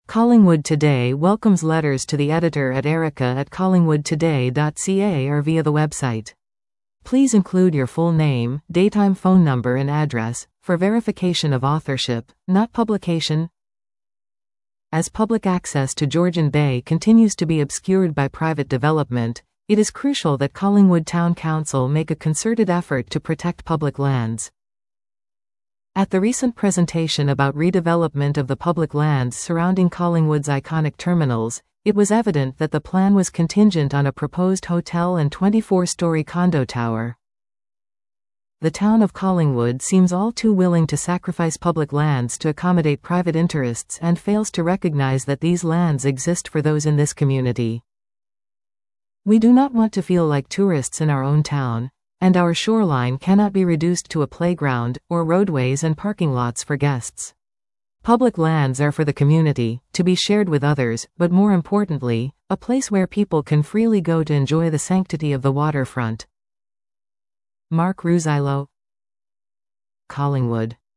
Collingwood Today welcomes letters to the editor at erica@collingwoodtoday.ca or via the website. Please include your full name, daytime phone number and address, for verification of authorship, not publication. As public access to Georgian Bay continues to be obscured by private development, it is crucial that Collingwood Town Council make a concerted effort to protect public lands. At the recent presentation about redevelopment of the public lands surrounding Collingwood's iconic terminals, it was evident that the plan was contingent on a proposed hotel and 24-story condo tower. The town of Collingwood seems all too willing to sacrifice public lands to accommodate private interests and fails to recognize that these lands exist for those in this community. We do not want to feel like tourists in our own town, and our shoreline cannot be reduced to a playground, or roadways and parking lots for guests. Public lands are for the community, to be shared with others, but more importantly, a place where people can freely go to enjoy the sanctity of the waterfront. Mark Rusilo, Collingwood.